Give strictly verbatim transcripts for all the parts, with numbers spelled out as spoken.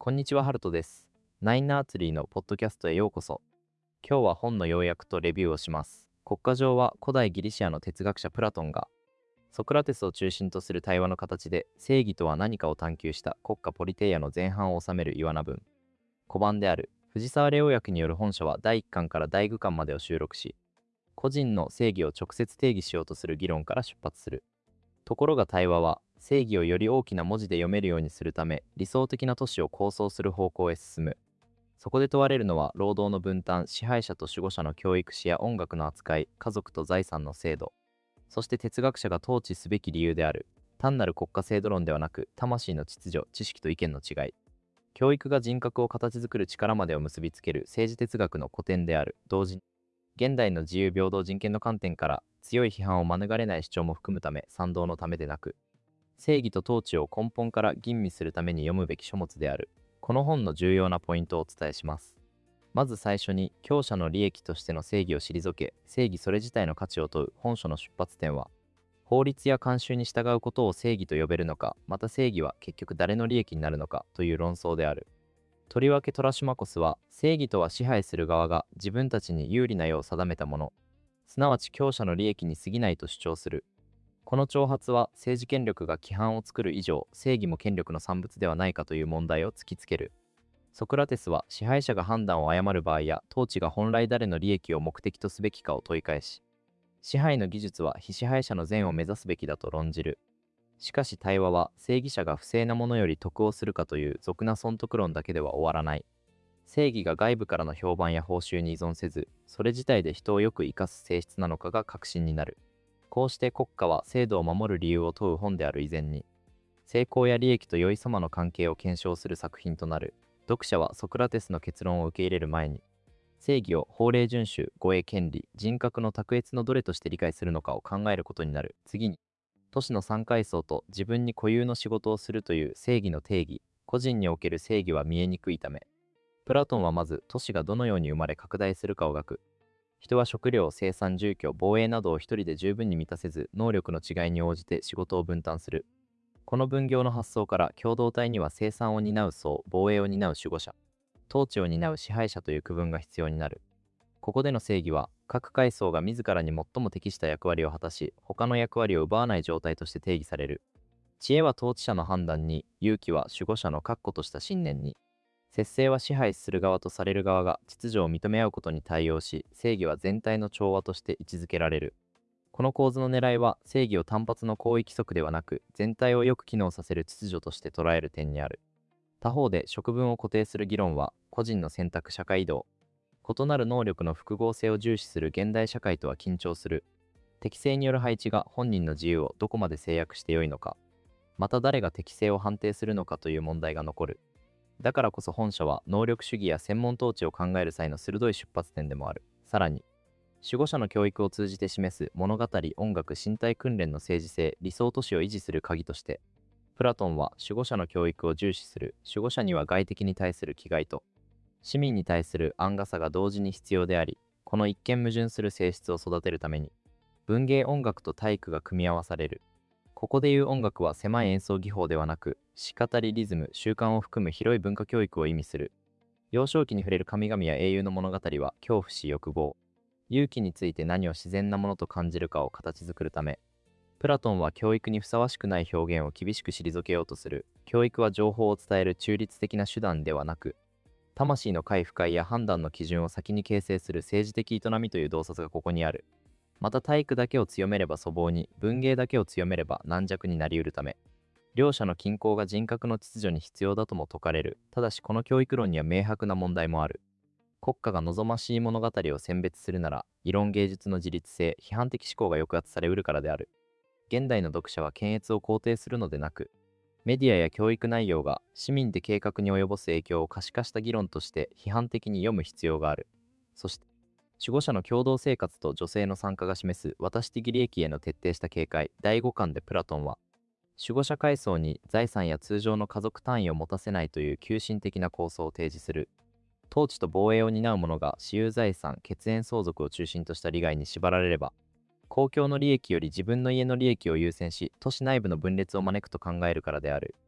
こんにちは、ハルトです。ナインナーツリーのポッドキャストへようこそ。今日は本の要約とレビューをします。国家上は古代ギリシアの哲学者プラトンが、ソクラテスを中心とする対話の形で正義とは何かを探求した国家ポリテイアの前半を収める岩名文。小版である藤沢レオ訳による本書はだいいっかんからだいごかんまでを収録し、個人の正義を直接定義しようとする議論から出発する。ところが対話は正義をより大きな文字で読めるようにするため理想的な都市を構想する方向へ進む。そこで問われるのは労働の分担、支配者と守護者の教育史や音楽の扱い、家族と財産の制度、そして哲学者が統治すべき理由である単なる国家制度論ではなく魂の秩序、知識と意見の違い、教育が人格を形作る力までを結びつける政治哲学の古典である。同時に現代の自由平等人権の観点から強い批判を免れない主張も含むため賛同のためでなく、正義と統治を根本から吟味するために読むべき書物である。この本の重要なポイントをお伝えします。まず最初に、強者の利益としての正義を退け、正義それ自体の価値を問う本書の出発点は、法律や慣習に従うことを正義と呼べるのか、また正義は結局誰の利益になるのかという論争である。とりわけトラシュマコスは、正義とは支配する側が自分たちに有利なよう定めたもの、すなわち強者の利益に過ぎないと主張する。この挑発は政治権力が規範を作る以上、正義も権力の産物ではないかという問題を突きつける。ソクラテスは支配者が判断を誤る場合や統治が本来誰の利益を目的とすべきかを問い返し、支配の技術は非支配者の善を目指すべきだと論じる。しかし対話は正義者が不正なものより得をするかという俗な損得論だけでは終わらない。正義が外部からの評判や報酬に依存せず、それ自体で人をよく生かす性質なのかが確信になる。こうして国家は制度を守る理由を問う本である以前に、成功や利益と良い様の関係を検証する作品となる。読者はソクラテスの結論を受け入れる前に、正義を法令遵守、護衛権利、人格の卓越のどれとして理解するのかを考えることになる。次に、都市の三階層と自分に固有の仕事をするという正義の定義、個人における正義は見えにくいため、プラトンはまず都市がどのように生まれ拡大するかを描く。人は食料、生産、住居、防衛などを一人で十分に満たせず、能力の違いに応じて仕事を分担する。この分業の発想から共同体には生産を担う層、防衛を担う守護者、統治を担う支配者という区分が必要になる。ここでの正義は、各階層が自らに最も適した役割を果たし、他の役割を奪わない状態として定義される。知恵は統治者の判断に、勇気は守護者の確固とした信念に、節制は支配する側とされる側が秩序を認め合うことに対応し、正義は全体の調和として位置づけられる。この構図の狙いは、正義を単発の行為規則ではなく、全体をよく機能させる秩序として捉える点にある。他方で、職分を固定する議論は、個人の選択、社会移動、異なる能力の複合性を重視する現代社会とは緊張する。適正による配置が本人の自由をどこまで制約してよいのか、また誰が適正を判定するのかという問題が残る。だからこそ本書は能力主義や専門統治を考える際の鋭い出発点でもある。さらに、守護者の教育を通じて示す物語、音楽、身体訓練の政治性、理想都市を維持する鍵として、プラトンは守護者の教育を重視する。守護者には外敵に対する気概と、市民に対する安雅さが同時に必要であり、この一見矛盾する性質を育てるために、文芸音楽と体育が組み合わされる。ここでいう音楽は狭い演奏技法ではなく、詩語りリズム、習慣を含む広い文化教育を意味する。幼少期に触れる神々や英雄の物語は恐怖し欲望、勇気について何を自然なものと感じるかを形作るため、プラトンは教育にふさわしくない表現を厳しく退けようとする。教育は情報を伝える中立的な手段ではなく、魂の快不快や判断の基準を先に形成する政治的営みという洞察がここにある。また体育だけを強めれば粗暴に、文芸だけを強めれば軟弱になりうるため、両者の均衡が人格の秩序に必要だとも説かれる。ただしこの教育論には明白な問題もある。国家が望ましい物語を選別するなら、異論芸術の自律性、批判的思考が抑圧されうるからである。現代の読者は検閲を肯定するのでなく、メディアや教育内容が市民で計画に及ぼす影響を可視化した議論として批判的に読む必要がある。そして、守護者の共同生活と女性の参加が示す私的利益への徹底した警戒。だいごかんでプラトンは、守護者階層に財産や通常の家族単位を持たせないという急進的な構想を提示する。統治と防衛を担う者が私有財産、血縁相続を中心とした利害に縛られれば、公共の利益より自分の家の利益を優先し、都市内部の分裂を招くと考えるからである。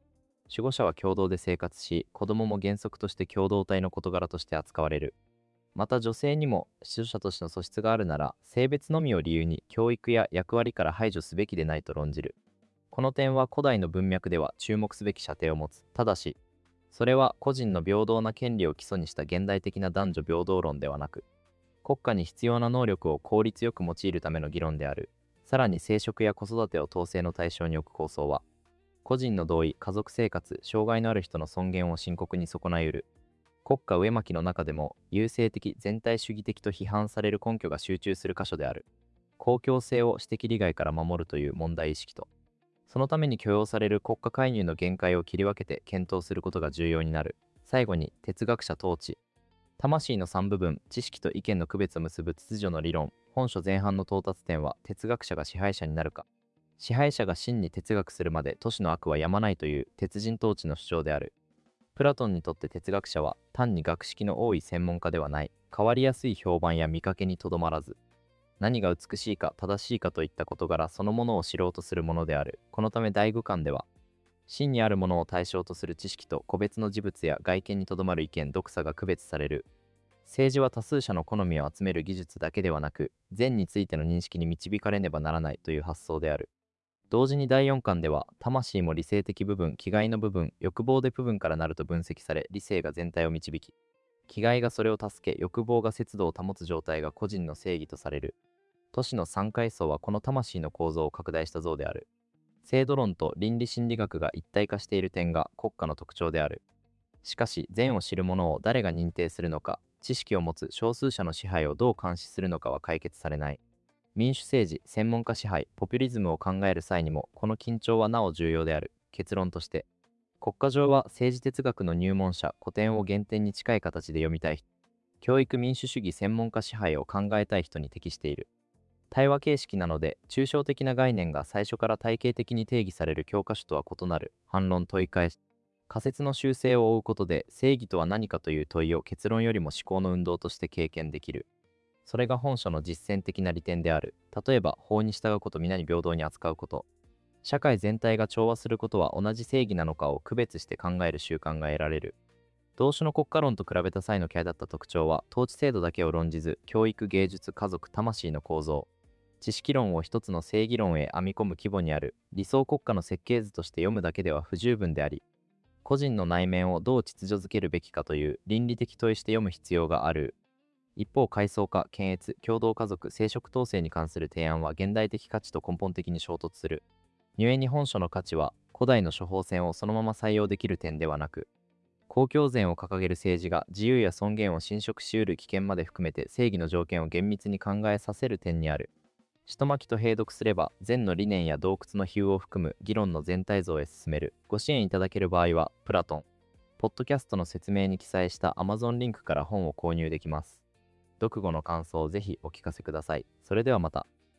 守護者は共同で生活し、子供も原則として共同体の事柄として扱われる。また女性にも指導者としての素質があるなら、性別のみを理由に教育や役割から排除すべきでないと論じる。この点は古代の文脈では注目すべき射程を持つ。ただし、それは個人の平等な権利を基礎にした現代的な男女平等論ではなく、国家に必要な能力を効率よく用いるための議論である。さらに生殖や子育てを統制の対象に置く構想は、個人の同意、家族生活、障害のある人の尊厳を深刻に損ないうる。国家植巻の中でも優生的、全体主義的と批判される根拠が集中する箇所である。公共性を私的利害から守るという問題意識と、そのために許容される国家介入の限界を切り分けて検討することが重要になる。最後に、哲学者統治。魂のさん部分、知識と意見の区別を結ぶ秩序の理論。本書前半の到達点は、哲学者が支配者になるか。支配者が真に哲学するまで都市の悪はやまないという鉄人統治の主張である。プラトンにとって哲学者は単に学識の多い専門家ではない。変わりやすい評判や見かけにとどまらず、何が美しいか正しいかといった事柄そのものを知ろうとするものである。このため第五巻では、真にあるものを対象とする知識と個別の事物や外見にとどまる意見、読差が区別される。政治は多数者の好みを集める技術だけではなく、善についての認識に導かれねばならないという発想である。同時にだいよん巻では、魂も理性的部分、気概の部分、欲望で部分からなると分析され、理性が全体を導き、気概がそれを助け、欲望が節度を保つ状態が個人の正義とされる。都市の三階層はこの魂の構造を拡大した像である。制度論と倫理心理学が一体化している点が国家の特徴である。しかし、善を知る者を誰が認定するのか、知識を持つ少数者の支配をどう監視するのかは解決されない。民主政治、専門家支配、ポピュリズムを考える際にも、この緊張はなお重要である。結論として、国家上は政治哲学の入門者、古典を原点に近い形で読みたい人、教育民主主義専門家支配を考えたい人に適している。対話形式なので、抽象的な概念が最初から体系的に定義される教科書とは異なる。反論問い返し。仮説の修正を追うことで、正義とは何かという問いを結論よりも思考の運動として経験できる。それが本書の実践的な利点である。例えば、法に従うこと、皆に平等に扱うこと。社会全体が調和することは同じ正義なのかを区別して考える習慣が得られる。同種の国家論と比べた際の際立った特徴は、統治制度だけを論じず、教育、芸術、家族、魂の構造、知識論を一つの正義論へ編み込む規模にある。理想国家の設計図として読むだけでは不十分であり、個人の内面をどう秩序づけるべきかという倫理的問いして読む必要がある。一方、階層化、検閲、共同家族、生殖統制に関する提案は現代的価値と根本的に衝突する。故に本書の価値は、古代の処方箋をそのまま採用できる点ではなく、公共善を掲げる政治が自由や尊厳を侵食しうる危険まで含めて正義の条件を厳密に考えさせる点にある。一巻きと併読すれば、善の理念や洞窟の比喩を含む議論の全体像へ進める。ご支援いただける場合は、プラトン、ポッドキャストの説明に記載した Amazon リンクから本を購入できます。読後の感想をぜひお聞かせください。それではまた。